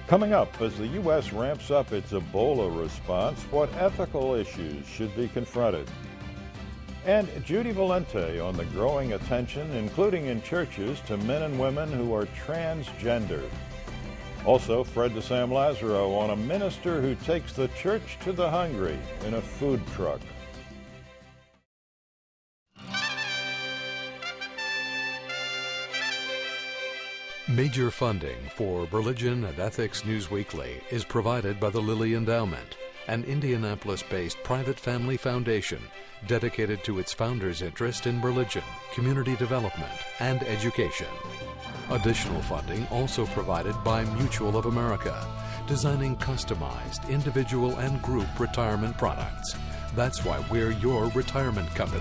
Coming up, as the U.S. ramps up its Ebola response, what ethical issues should be confronted? And Judy Valente on the growing attention, including in churches, to men and women who are transgender. Also, Fred de Sam Lazaro on a minister who takes the church to the hungry in a food truck. Major funding for Religion and Ethics News Weekly is provided by the Lilly Endowment, an Indianapolis-based private family foundation dedicated to its founders' interest in religion, community development, and education. Additional funding also provided by Mutual of America, designing customized individual and group retirement products. That's why we're your retirement company.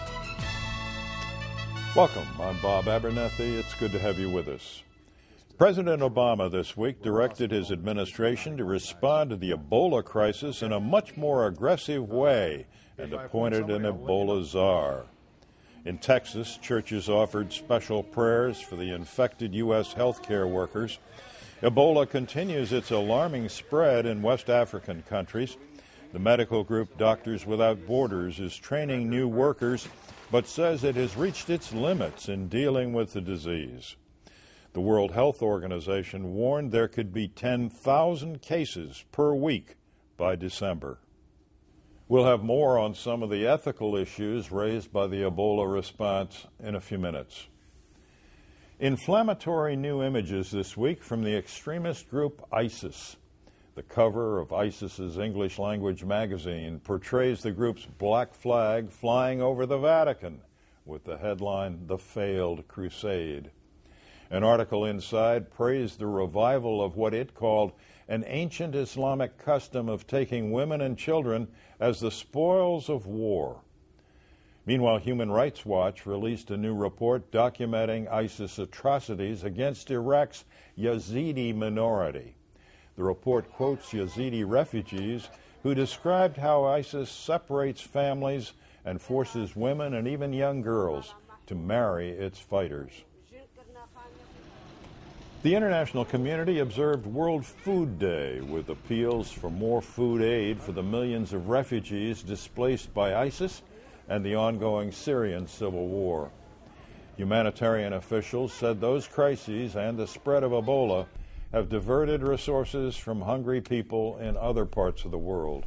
Welcome. I'm Bob Abernethy. It's good to have you with us. President Obama this week directed his administration to respond to the Ebola crisis in a much more aggressive way and appointed an Ebola czar. In Texas, churches offered special prayers for the infected U.S. healthcare workers. Ebola continues its alarming spread in West African countries. The medical group Doctors Without Borders is training new workers, but says it has reached its limits in dealing with the disease. The World Health Organization warned there could be 10,000 cases per week by December. We'll have more on some of the ethical issues raised by the Ebola response in a few minutes. Inflammatory new images this week from the extremist group ISIS. The cover of ISIS's English language magazine portrays the group's black flag flying over the Vatican with the headline, "The Failed Crusade." An article inside praised the revival of what it called an ancient Islamic custom of taking women and children as the spoils of war. Meanwhile, Human Rights Watch released a new report documenting ISIS atrocities against Iraq's Yazidi minority. The report quotes Yazidi refugees who described how ISIS separates families and forces women and even young girls to marry its fighters. The international community observed World Food Day with appeals for more food aid for the millions of refugees displaced by ISIS and the ongoing Syrian civil war. Humanitarian officials said those crises and the spread of Ebola have diverted resources from hungry people in other parts of the world.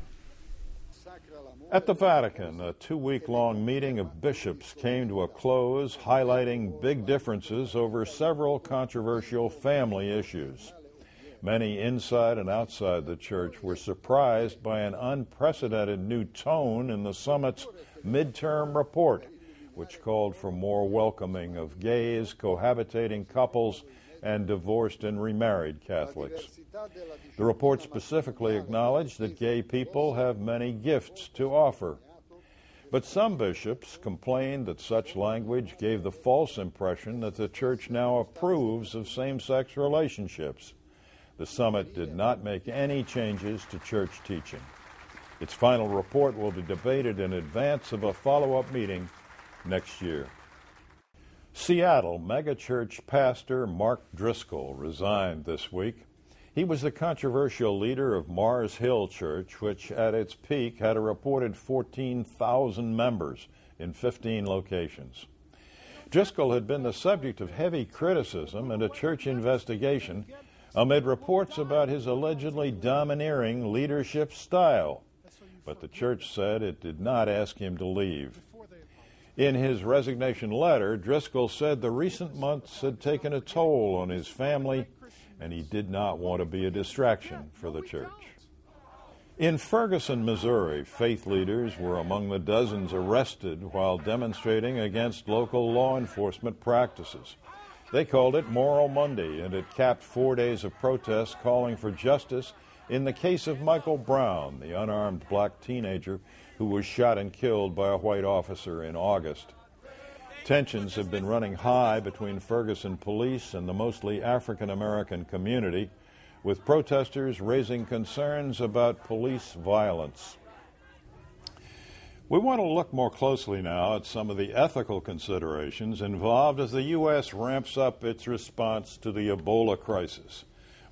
At the Vatican, a 2-week-long meeting of bishops came to a close, highlighting big differences over several controversial family issues. Many inside and outside the church were surprised by an unprecedented new tone in the summit's midterm report, which called for more welcoming of gays, cohabitating couples, and divorced and remarried Catholics. The report specifically acknowledged that gay people have many gifts to offer. But some bishops complained that such language gave the false impression that the Church now approves of same-sex relationships. The summit did not make any changes to church teaching. Its final report will be debated in advance of a follow-up meeting next year. Seattle megachurch pastor Mark Driscoll resigned this week. He was the controversial leader of Mars Hill Church, which at its peak had a reported 14,000 members in 15 locations. Driscoll had been the subject of heavy criticism and a church investigation amid reports about his allegedly domineering leadership style. But the church said it did not ask him to leave. In his resignation letter, Driscoll said the recent months had taken a toll on his family, and he did not want to be a distraction for the church. In Ferguson, Missouri, faith leaders were among the dozens arrested while demonstrating against local law enforcement practices. They called it Moral Monday, and it capped 4 days of protests calling for justice in the case of Michael Brown, the unarmed black teenager who was shot and killed by a white officer in August. Tensions have been running high between Ferguson police and the mostly African-American community, with protesters raising concerns about police violence. We want to look more closely now at some of the ethical considerations involved as the U.S. ramps up its response to the Ebola crisis.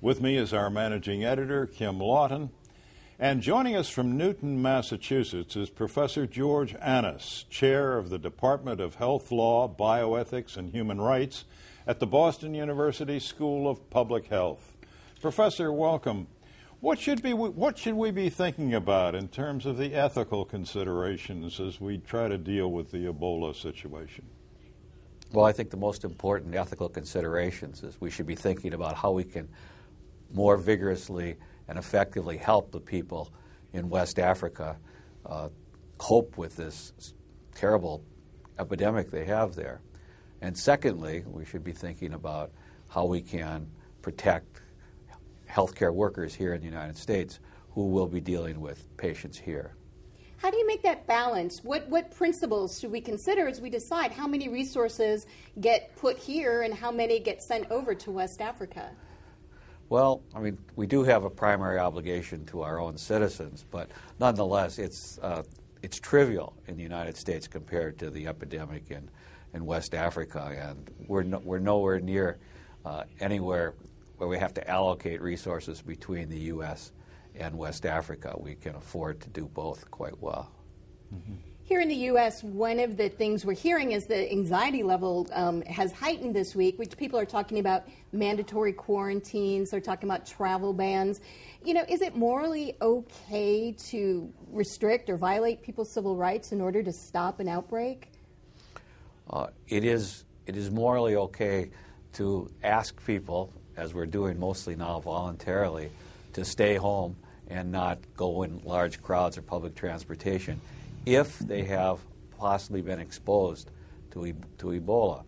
With me is our managing editor, Kim Lawton. And joining us from Newton, Massachusetts is Professor George Annas, chair of the Department of Health Law, Bioethics, and Human Rights at the Boston University School of Public Health. Professor, welcome. What should we be thinking about in terms of the ethical considerations as we try to deal with the Ebola situation? Well, I think the most important ethical considerations is we should be thinking about how we can more vigorously and effectively help the people in West Africa cope with this terrible epidemic they have there. And secondly, we should be thinking about how we can protect healthcare workers here in the United States who will be dealing with patients here. How do you make that balance? What principles should we consider as we decide how many resources get put here and how many get sent over to West Africa? Well, I mean, we do have a primary obligation to our own citizens, but nonetheless, it's trivial in the United States compared to the epidemic in West Africa, and we're nowhere near anywhere where we have to allocate resources between the U.S. and West Africa. We can afford to do both quite well. Mm-hmm. Here in the U.S., one of the things we're hearing is the anxiety level has heightened this week, which people are talking about mandatory quarantines, they're talking about travel bans. You know, is it morally okay to restrict or violate people's civil rights in order to stop an outbreak? It is morally okay to ask people, as we're doing mostly now voluntarily, to stay home and not go in large crowds or public transportation if they have possibly been exposed to Ebola.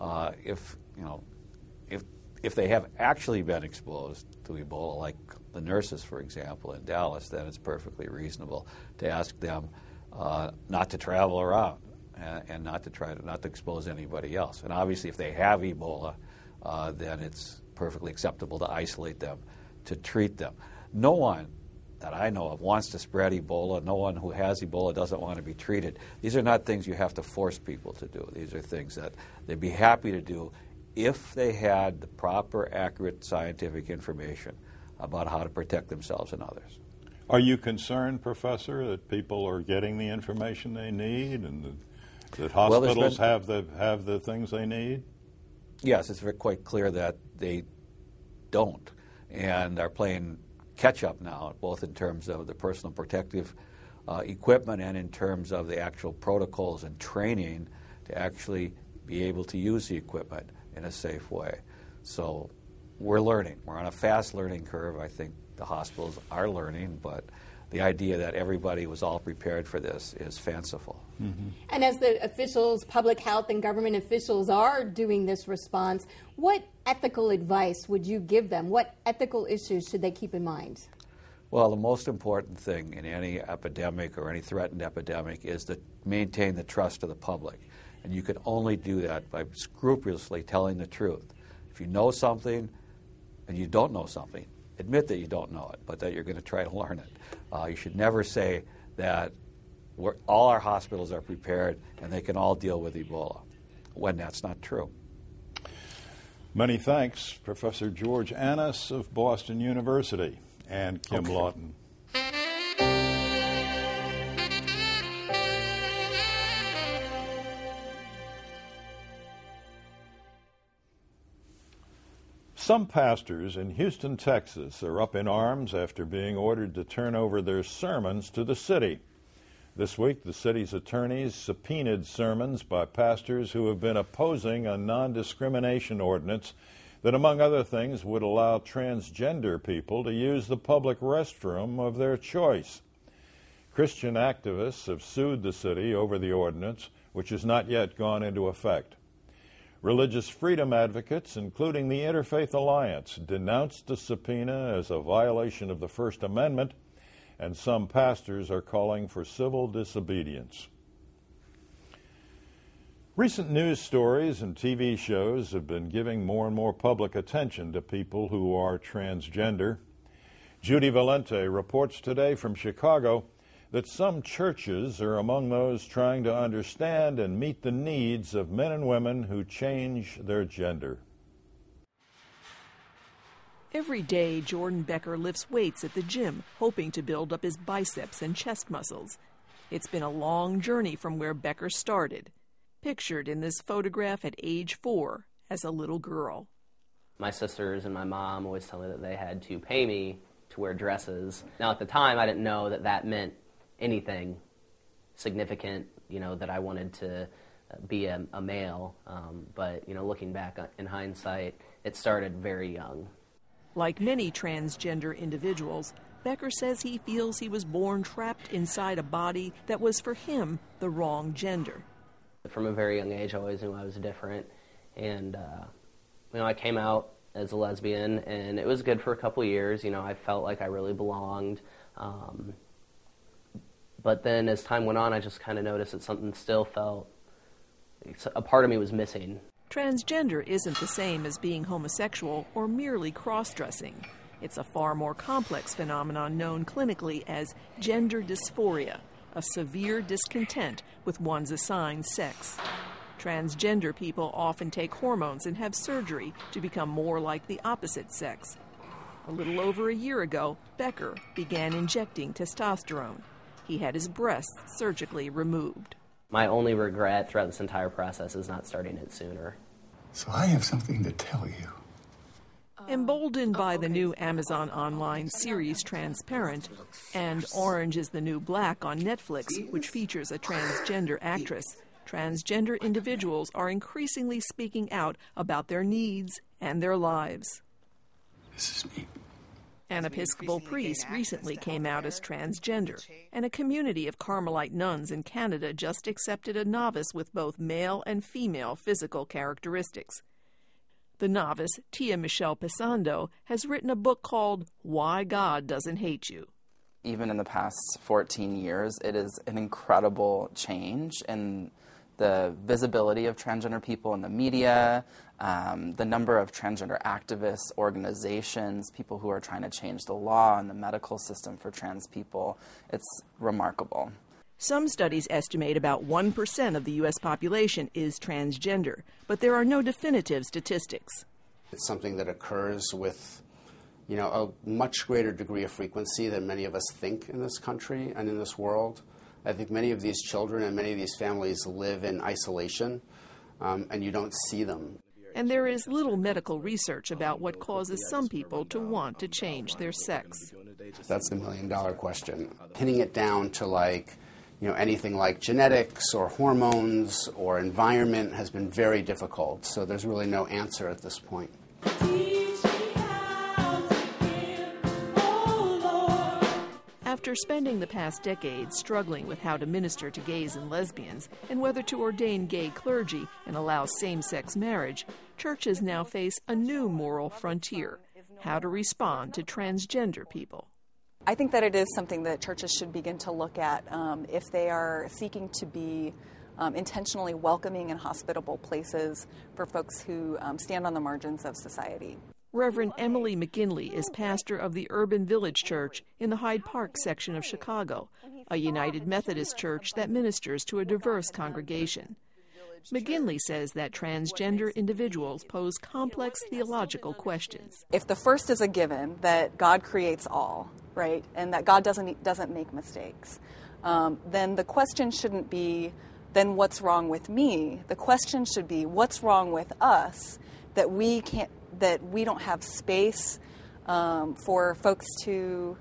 If they have actually been exposed to Ebola, like the nurses, for example, in Dallas, then it's perfectly reasonable to ask them not to travel around and not to expose anybody else. And obviously, if they have Ebola, then it's perfectly acceptable to isolate them, to treat them. No one that I know of wants to spread Ebola. No one who has Ebola doesn't want to be treated. These are not things you have to force people to do. These are things that they'd be happy to do if they had the proper, accurate scientific information about how to protect themselves and others. Are you concerned, Professor, that people are getting the information they need and that hospitals have the things they need? Yes, it's quite clear that they don't and are playing catch-up now, both in terms of the personal protective equipment and in terms of the actual protocols and training to actually be able to use the equipment in a safe way. So we're learning. We're on a fast learning curve. I think the hospitals are learning, but the idea that everybody was all prepared for this is fanciful. Mm-hmm. And as the officials, public health and government officials are doing this response, what ethical advice would you give them? What ethical issues should they keep in mind? Well, the most important thing in any epidemic or any threatened epidemic is to maintain the trust of the public. And you can only do that by scrupulously telling the truth. If you know something and you don't know something, admit that you don't know it, but that you're going to try to learn it. You should never say that all our hospitals are prepared and they can all deal with Ebola, when that's not true. Many thanks, Professor George Annas of Boston University and Kim Lawton. Some pastors in Houston, Texas are up in arms after being ordered to turn over their sermons to the city. This week, the city's attorneys subpoenaed sermons by pastors who have been opposing a non-discrimination ordinance that, among other things, would allow transgender people to use the public restroom of their choice. Christian activists have sued the city over the ordinance, which has not yet gone into effect. Religious freedom advocates, including the Interfaith Alliance, denounced the subpoena as a violation of the First Amendment, and some pastors are calling for civil disobedience. Recent news stories and TV shows have been giving more and more public attention to people who are transgender. Judy Valente reports today from Chicago that some churches are among those trying to understand and meet the needs of men and women who change their gender. Every day, Jordan Becker lifts weights at the gym, hoping to build up his biceps and chest muscles. It's been a long journey from where Becker started, pictured in this photograph at age 4 as a little girl. My sisters and my mom always tell me that they had to pay me to wear dresses. Now, at the time, I didn't know that that meant anything significant, that I wanted to be a male. But, looking back in hindsight, it started very young. Like many transgender individuals, Becker says he feels he was born trapped inside a body that was, for him, the wrong gender. From a very young age, I always knew I was different. And, I came out as a lesbian, and it was good for a couple years. I felt like I really belonged. But then as time went on, I just kind of noticed that something still felt, a part of me was missing. Transgender isn't the same as being homosexual or merely cross-dressing. It's a far more complex phenomenon known clinically as gender dysphoria, a severe discontent with one's assigned sex. Transgender people often take hormones and have surgery to become more like the opposite sex. A little over a year ago, Becker began injecting testosterone. He had his breasts surgically removed. My only regret throughout this entire process is not starting it sooner. So I have something to tell you. Emboldened by the new Amazon online series Transparent and Orange is the New Black on Netflix, which features a transgender actress, transgender individuals are increasingly speaking out about their needs and their lives. This is me. An Episcopal priest recently came out as transgender, and a community of Carmelite nuns in Canada just accepted a novice with both male and female physical characteristics. The novice, Tia Michelle Pesando, has written a book called Why God Doesn't Hate You. Even in the past 14 years, it is an incredible change in the visibility of transgender people in the media, the number of transgender activists, organizations, people who are trying to change the law and the medical system for trans people. It's remarkable. Some studies estimate about 1% of the U.S. population is transgender, but there are no definitive statistics. It's something that occurs with, a much greater degree of frequency than many of us think in this country and in this world. I think many of these children and many of these families live in isolation, and you don't see them. And there is little medical research about what causes some people to want to change their sex. That's the million-dollar question. Pinning it down to anything like genetics or hormones or environment has been very difficult, so there's really no answer at this point. After spending the past decade struggling with how to minister to gays and lesbians and whether to ordain gay clergy and allow same-sex marriage, churches now face a new moral frontier: how to respond to transgender people. I think that it is something that churches should begin to look at if they are seeking to be intentionally welcoming and hospitable places for folks who stand on the margins of society. Reverend Emily McGinley is pastor of the Urban Village Church in the Hyde Park section of Chicago, a United Methodist church that ministers to a diverse congregation. McGinley says that transgender individuals pose complex theological questions. If the first is a given, that God creates all, right, and that God doesn't make mistakes, then the question shouldn't be, then what's wrong with me? The question should be, what's wrong with us that we don't have space for folks to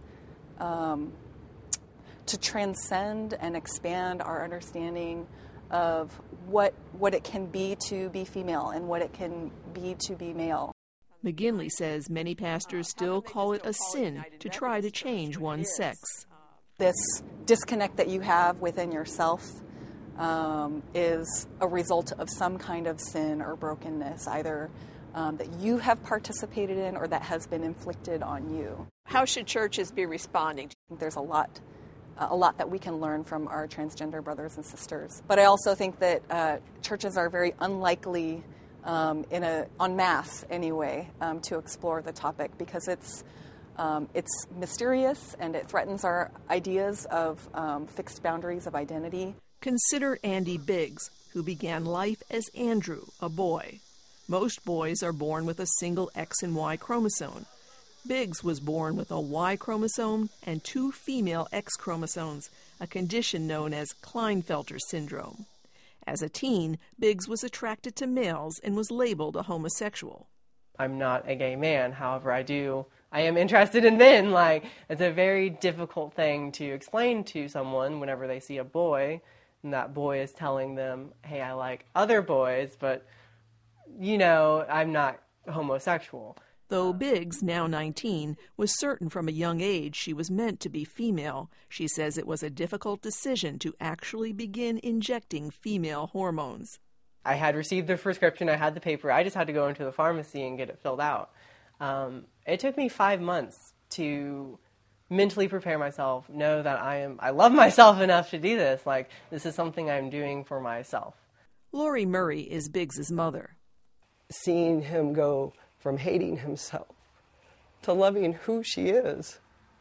transcend and expand our understanding of what it can be to be female and what it can be to be male. McGinley says many pastors still call it a sin to try to change one's sex. This disconnect that you have within yourself is a result of some kind of sin or brokenness, either that you have participated in or that has been inflicted on you. How should churches be responding? There's a lot that we can learn from our transgender brothers and sisters. But I also think that churches are very unlikely, en masse anyway, to explore the topic because it's mysterious and it threatens our ideas of fixed boundaries of identity. Consider Andy Biggs, who began life as Andrew, a boy. Most boys are born with a single X and Y chromosome. Biggs was born with a Y chromosome and 2 female X chromosomes, a condition known as Klinefelter syndrome. As a teen, Biggs was attracted to males and was labeled a homosexual. I'm not a gay man, however, I am interested in men. It's a very difficult thing to explain to someone whenever they see a boy, and that boy is telling them, hey, I like other boys, but, I'm not homosexual. Though Biggs, now 19, was certain from a young age she was meant to be female, she says it was a difficult decision to actually begin injecting female hormones. I had received the prescription, I had the paper, I just had to go into the pharmacy and get it filled out. It took me 5 months to mentally prepare myself, know that I love myself enough to do this. This is something I'm doing for myself. Lori Murray is Biggs's mother. Seeing him go from hating himself to loving who she is.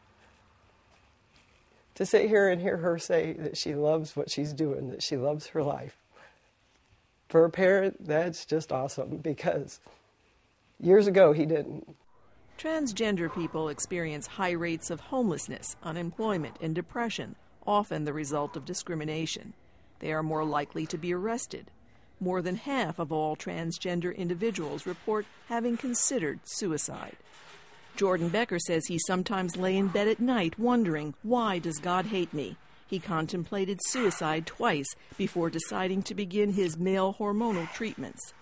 To sit here and hear her say that she loves what she's doing, that she loves her life. For a parent, that's just awesome, because years ago he didn't. Transgender people experience high rates of homelessness, unemployment, and depression, often the result of discrimination. They are more likely to be arrested. More than half of all transgender individuals report having considered suicide. Jordan Becker says he sometimes lay in bed at night wondering, why does God hate me? He contemplated suicide twice before deciding to begin his male hormonal treatments.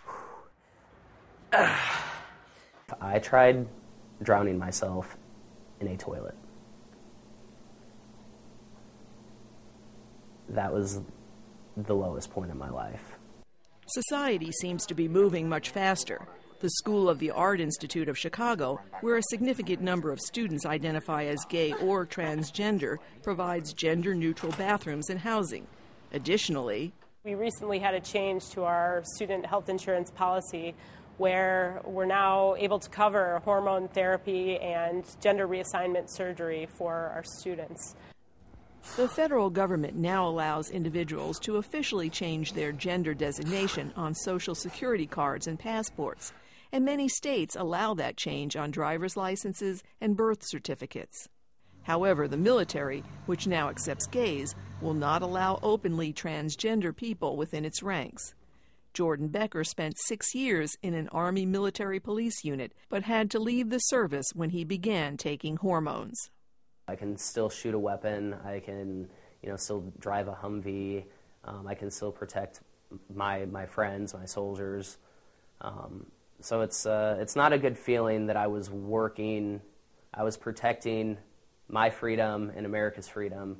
I tried drowning myself in a toilet. That was the lowest point in my life. Society seems to be moving much faster. The School of the Art Institute of Chicago, where a significant number of students identify as gay or transgender, provides gender-neutral bathrooms and housing. Additionally, we recently had a change to our student health insurance policy where we're now able to cover hormone therapy and gender reassignment surgery for our students. The federal government now allows individuals to officially change their gender designation on Social Security cards and passports, and many states allow that change on driver's licenses and birth certificates. However, the military, which now accepts gays, will not allow openly transgender people within its ranks. Jordan Becker spent 6 years in an Army military police unit, but had to leave the service when he began taking hormones. I can still shoot a weapon, I can, still drive a Humvee, I can still protect my friends, my soldiers. So it's not a good feeling that I was protecting my freedom and America's freedom,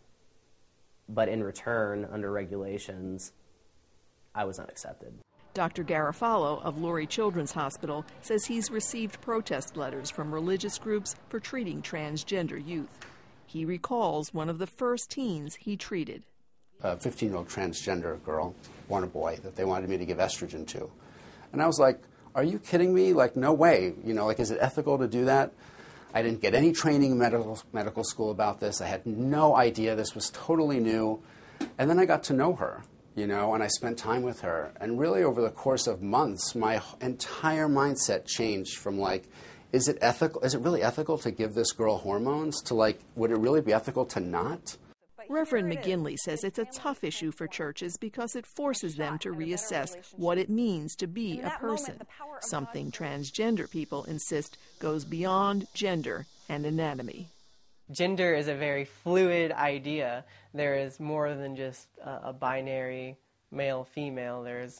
but in return, under regulations, I was not accepted. Dr. Garofalo of Lurie Children's Hospital says he's received protest letters from religious groups for treating transgender youth. He recalls one of the first teens he treated. A 15-year-old transgender girl, born a boy, that they wanted me to give estrogen to. And I was like, are you kidding me? No way. Is it ethical to do that? I didn't get any training in medical school about this. I had no idea. This was totally new. And then I got to know her. And I spent time with her. And really over the course of months, my entire mindset changed from is it ethical? Is it really ethical to give this girl hormones to would it really be ethical to not? Reverend McGinley says it's a tough issue for churches because it forces them to reassess what it means to be a person, something transgender people insist goes beyond gender and anatomy. Gender is a very fluid idea. There is more than just a binary male-female. There's,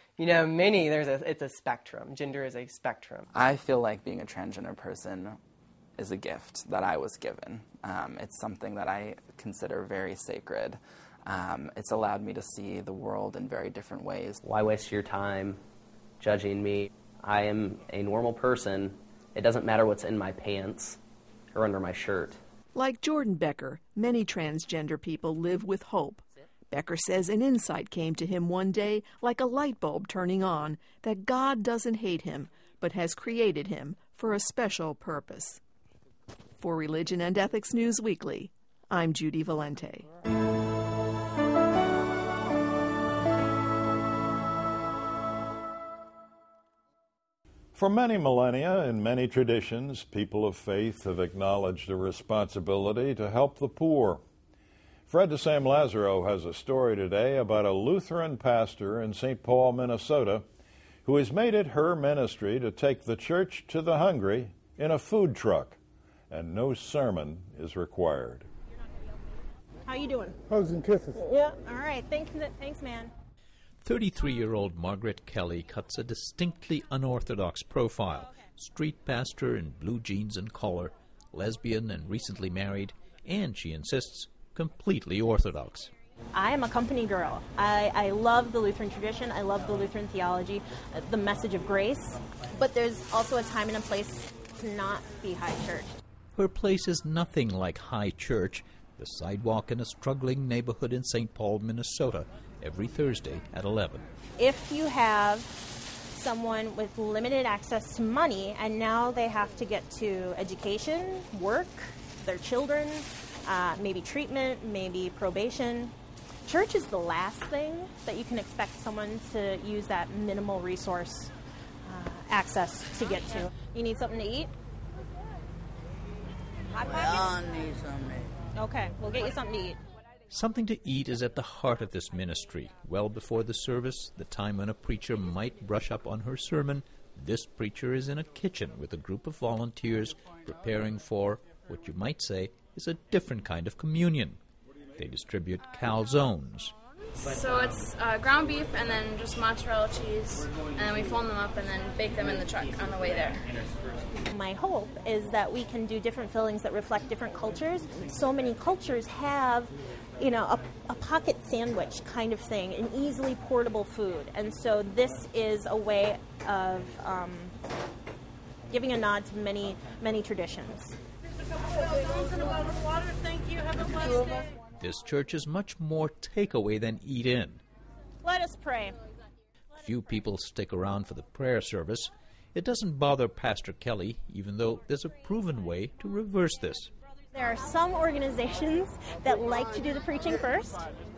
it's a spectrum. Gender is a spectrum. I feel like being a transgender person is a gift that I was given. It's something that I consider very sacred. It's allowed me to see the world in very different ways. Why waste your time judging me? I am a normal person. It doesn't matter what's in my pants or under my shirt. Like Jordan Becker, many transgender people live with hope. Becker says an insight came to him one day like a light bulb turning on, that God doesn't hate him, but has created him for a special purpose. For Religion and Ethics News Weekly, I'm Judy Valente. For many millennia, in many traditions, people of faith have acknowledged a responsibility to help the poor. Fred DeSam Lazaro has a story today about a Lutheran pastor in St. Paul, Minnesota, who has made it her ministry to take the church to the hungry in a food truck, and no sermon is required. How you doing? Hugs and kisses. Yeah, all right. Thanks, man. 33-year-old Margaret Kelly cuts a distinctly unorthodox profile. Street pastor in blue jeans and collar, lesbian and recently married, and, she insists, completely orthodox. I am a company girl. I love the Lutheran tradition. I love the Lutheran theology, the message of grace. But there's also a time and a place to not be high church. Her place is nothing like high church, the sidewalk in a struggling neighborhood in St. Paul, Minnesota, every Thursday at 11. If you have someone with limited access to money and now they have to get to education, work, their children, maybe treatment, maybe probation, church is the last thing that you can expect someone to use that minimal resource access to get to. You need something to eat? I need something to eat. Okay, we'll get you something to eat. Something to eat is at the heart of this ministry. Well before the service, the time when a preacher might brush up on her sermon, this preacher is in a kitchen with a group of volunteers preparing for what you might say is a different kind of communion. They distribute calzones. So it's ground beef and then just mozzarella cheese, and then we fold them up and then bake them in the truck on the way there. My hope is that we can do different fillings that reflect different cultures. So many cultures have, a pocket sandwich kind of thing, an easily portable food. And so this is a way of giving a nod to many, many traditions. This church is much more takeaway than eat in. Let us pray. Few people stick around for the prayer service. It doesn't bother Pastor Kelly, even though there's a proven way to reverse this. There are some organizations that like to do the preaching first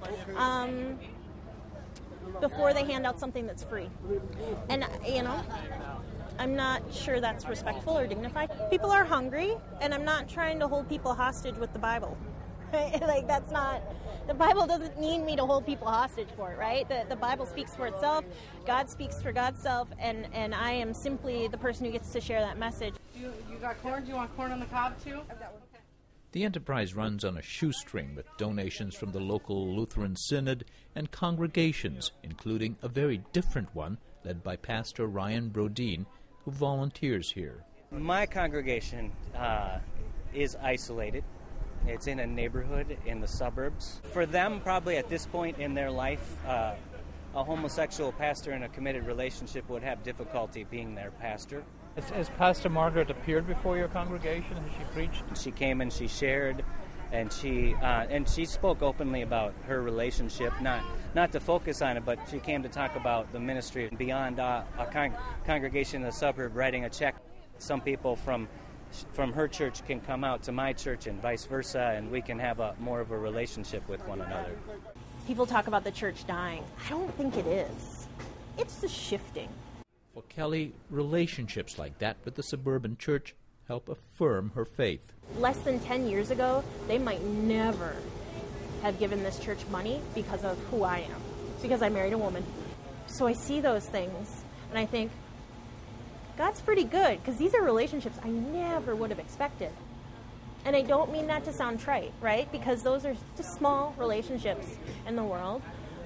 before they hand out something that's free. And, I'm not sure that's respectful or dignified. People are hungry, and I'm not trying to hold people hostage with the Bible. Right? That's not, the Bible doesn't need me to hold people hostage for it, right? The Bible speaks for itself, God speaks for God's self, and I am simply the person who gets to share that message. You got corn? Do you want corn on the cob, too? The enterprise runs on a shoestring with donations from the local Lutheran Synod and congregations, including a very different one led by Pastor Ryan Brodeen, who volunteers here. My congregation is isolated. It's in a neighborhood in the suburbs. For them, probably at this point in their life, a homosexual pastor in a committed relationship would have difficulty being their pastor. Has Pastor Margaret appeared before your congregation? Has she preached? She came and she shared, and she spoke openly about her relationship, not to focus on it, but she came to talk about the ministry beyond a congregation in the suburb writing a check. Some people from her church can come out to my church and vice versa, and we can have more of a relationship with one another. People talk about the church dying. I don't think it is. It's the shifting. For Kelly, relationships like that with the suburban church help affirm her faith. Less than 10 years ago, they might never have given this church money because of who I am, because I married a woman. So I see those things, and I think, God's pretty good, because these are relationships I never would have expected. And I don't mean that to sound trite, right? Because those are just small relationships in the world.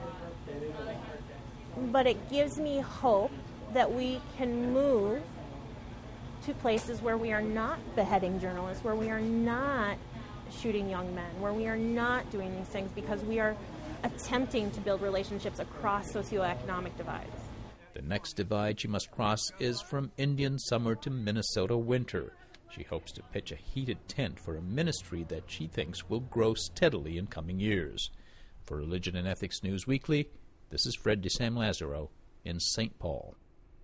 But it gives me hope that we can move to places where we are not beheading journalists, where we are not shooting young men, where we are not doing these things, because we are attempting to build relationships across socioeconomic divides. The next divide she must cross is from Indian summer to Minnesota winter. She hopes to pitch a heated tent for a ministry that she thinks will grow steadily in coming years. For Religion and Ethics News Weekly, this is Fred DeSam Lazaro in St. Paul.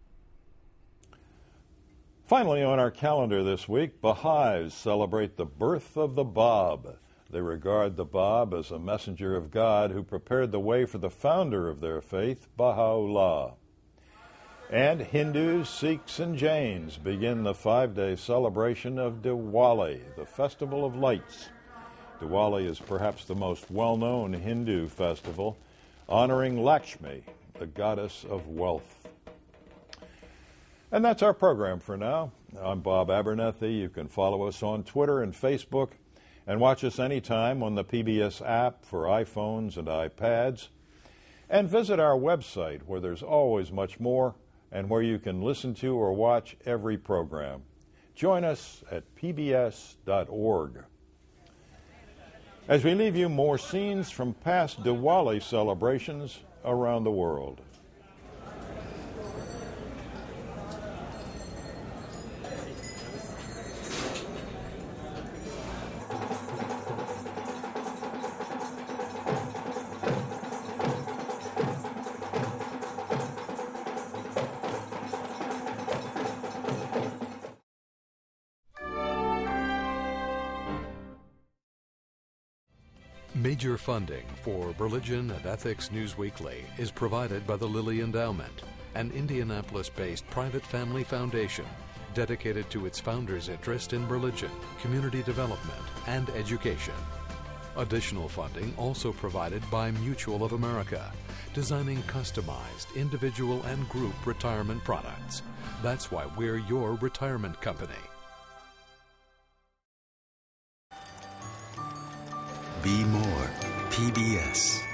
Finally on our calendar this week, Baha'is celebrate the birth of the Bab. They regard the Bab as a messenger of God who prepared the way for the founder of their faith, Baha'u'llah. And Hindus, Sikhs, and Jains begin the 5-day celebration of Diwali, the Festival of Lights. Diwali is perhaps the most well-known Hindu festival, honoring Lakshmi, the goddess of wealth. And that's our program for now. I'm Bob Abernethy. You can follow us on Twitter and Facebook and watch us anytime on the PBS app for iPhones and iPads. And visit our website where there's always much more and where you can listen to or watch every program. Join us at pbs.org. As we leave you more scenes from past Diwali celebrations around the world. Major funding for Religion and Ethics News Weekly is provided by the Lilly Endowment, an Indianapolis-based private family foundation dedicated to its founders' interest in religion, community development, and education. Additional funding also provided by Mutual of America, designing customized individual and group retirement products. That's why we're your retirement company. Be more PBS.